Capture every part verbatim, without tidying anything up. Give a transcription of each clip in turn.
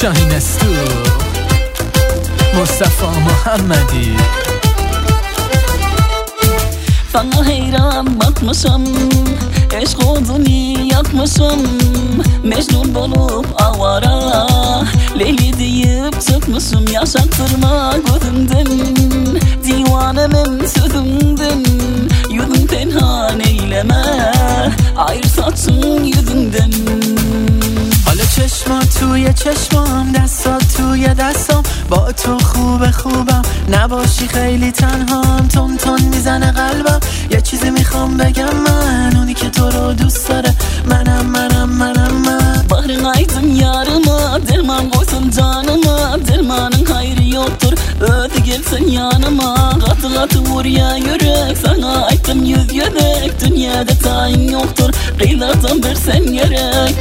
شاهین استو مصطفی محمدی Sana hayran bakmışım, aşk odunu yakmışım. Mecnun olup avara, Leyli deyip çıkmışım. Yaşattırma gözümden, divanemin sözümden. Yüzün tenhan eyleme, ayırsatsın yüzünden. حالا چشمات توی چشمام دستات توی دستام با تو خوبه خوبم نباشی خیلی تنهام تون تون میزنه قلبم یه چیزی میخوام بگم من اونی که تو رو دوست داره منم منم منم من Bahrın aydın yarıma derman koysun canıma dermanın hayrı yoktur öde gelsen yanıma katı katı vur ya yürek sana aytım yüz yürek dünyada tayin yoktur kıyılardan versen gerek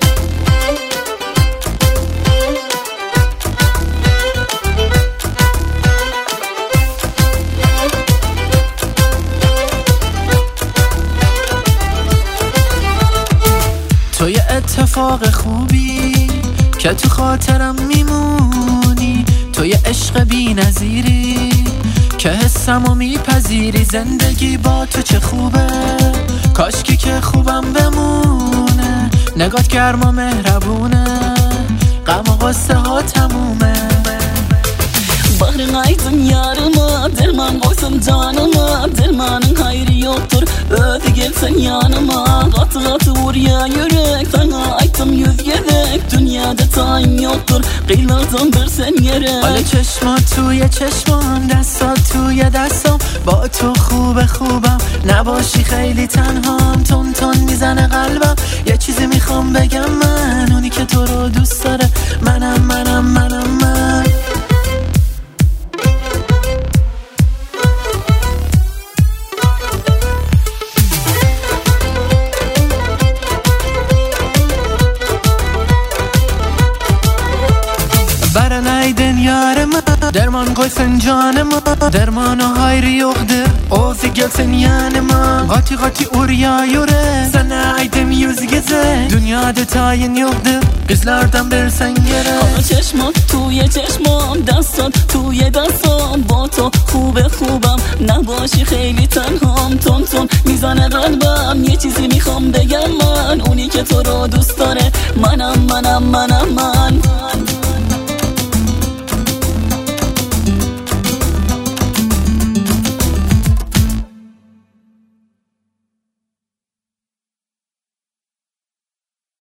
تو یه اتفاق خوبی که تو خاطرم میمونی تو یه عشق بی نظیری که حسمو میپذیری زندگی با تو چه خوبه کاشکی که خوبم بمونه نگات گرم و مهربونه غم و غصه ها تمومه Bahrın aydın yarıma derman koysun canıma dermanın hayrı yoktur öde gelsen yanıma katı katı vur ya yürek sana aytım yüz gerek dünyada tayin yoktur kıyılardan versen gerek حالا چشمات توی چشمام دستات توی دستام با تو خوبه خوبم نباشی خیلی تنهام تون تون میزنه قلبم یه چیزی میخوام بگم من اونی که تو رو دوست داره منم منم منم من Bara naydın yarıma derman koysun canıma derman o hayrı yoktur ozi gelsin yanıma Gati gati oraya yürü sana aydım yüz geze dünyada tayin yoktur kızlardan versen gerek حالا چشمات توی چشمام دستات توی دستام با تو خوبه خوبم نباشی خیلی تنهام تون تون میزنه قلبم یه چیزی میخوام بگم من اونی که تو رو دوست داره منم منم منم من